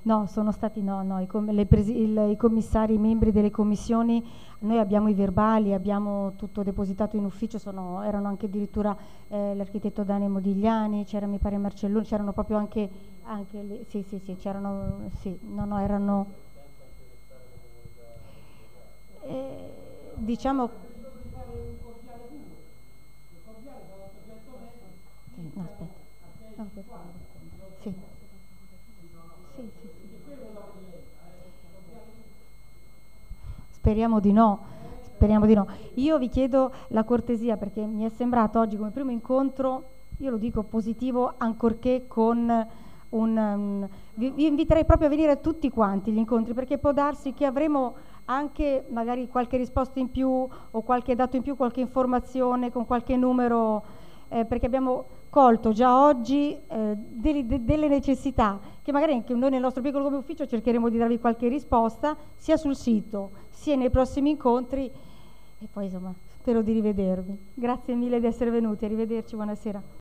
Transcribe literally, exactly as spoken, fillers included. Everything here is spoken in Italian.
No, sono stati no, no, i, com le presi il, i commissari, i membri delle commissioni, noi abbiamo i verbali, abbiamo tutto depositato in ufficio, sono, erano anche addirittura eh, l'architetto Dani Modigliani, c'era mi pare Marcelloni, c'erano proprio anche, anche le, sì sì sì, c'erano, sì, no no, erano, eh, diciamo, sì, no aspetta, no, per favore. Sì. Sì, sì, sì. Speriamo di no, speriamo di no. Io vi chiedo la cortesia perché mi è sembrato oggi come primo incontro, io lo dico positivo, ancorché con un... Um, vi, vi inviterei proprio a venire tutti quanti gli incontri perché può darsi che avremo anche magari qualche risposta in più o qualche dato in più, qualche informazione con qualche numero, eh, perché abbiamo colto già oggi eh, delle, de, delle necessità che magari anche noi nel nostro piccolo come ufficio cercheremo di darvi qualche risposta sia sul sito sia nei prossimi incontri e poi insomma spero di rivedervi. Grazie mille di essere venuti, arrivederci, buonasera.